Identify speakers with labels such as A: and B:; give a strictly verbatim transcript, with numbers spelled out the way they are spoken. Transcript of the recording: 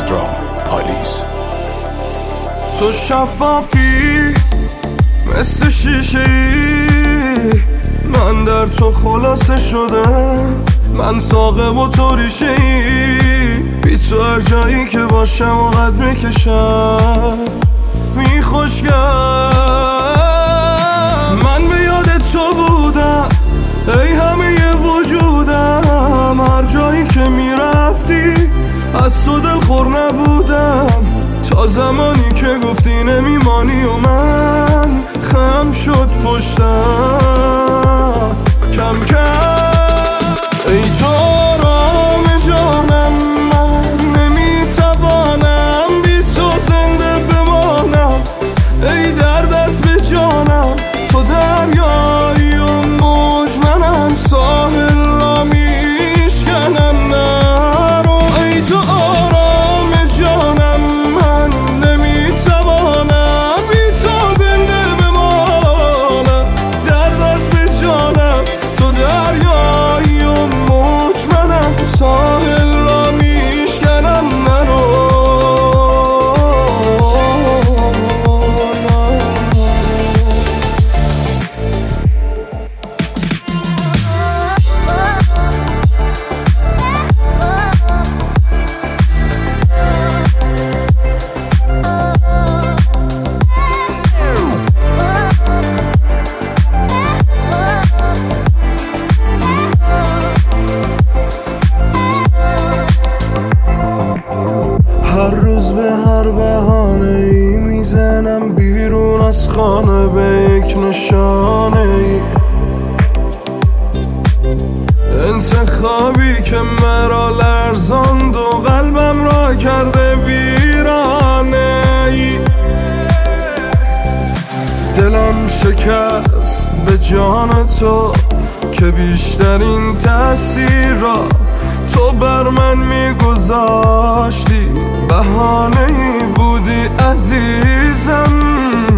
A: درام پالیز.
B: تو شفافی مثل شیشه ای، من در تو خلاصه شدم. من ساقه و تو ریشه ای، بی تو هر جایی که باشم و قد میکشم میخوشگم. من به یاد تو بودم ای همه وجودم، هر جایی که میرفتی از تو دلخور نبودم، تا زمانی که گفتی نمیمانی و من خم شد پشتم کم کم. ای تو آرام جانم، من نمیتوانم بی تو زنده بمانم. ای دردت به جانم، تو دریایی و موج، منم ساحل را میشکنم نرو. ای تو آرام جانم، من نمیتوانم بی تو زنده بمانم. دردت به جانم، تو دریایی و موج، منم ساحل را میشکنم نرو. هر روز به هر بهانه ای میزنم بیرون از خانه به یک نشانه ای، انتخابی که مرا لرزاند و قلبم را کرده ویرانه ای. دلم شکست به جان تو که بیشترین تأثیر را تو بر من میگذاشتی، بهانه‌ای بودی عزیزم.